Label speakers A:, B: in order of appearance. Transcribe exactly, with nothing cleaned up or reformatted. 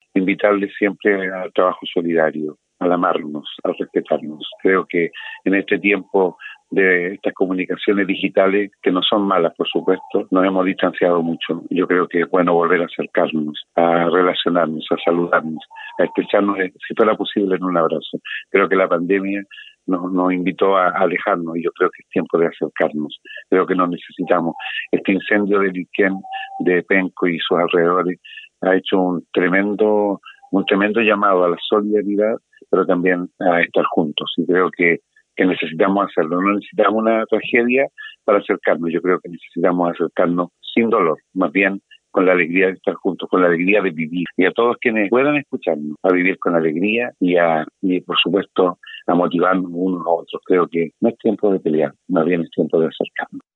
A: invitarles siempre al trabajo solidario, al amarnos, al respetarnos. Creo que en este tiempo de estas comunicaciones digitales, que no son malas, por supuesto, nos hemos distanciado mucho. Yo creo que es bueno volver a acercarnos, a relacionarnos, a saludarnos, a estrecharnos, si fuera posible, en un abrazo. Creo que la pandemia nos, nos invitó a, a alejarnos y yo creo que es tiempo de acercarnos. Creo que nos necesitamos. Este incendio de Liquén, de Penco y sus alrededores ha hecho un tremendo, un tremendo llamado a la solidaridad, pero también a estar juntos. Y creo que que necesitamos hacerlo. No necesitamos una tragedia para acercarnos. Yo creo que necesitamos acercarnos sin dolor, más bien con la alegría de estar juntos, con la alegría de vivir. Y a todos quienes puedan escucharnos, a vivir con alegría y, a, y por supuesto, a motivarnos unos a otros. Creo que no es tiempo de pelear, más bien es tiempo de acercarnos.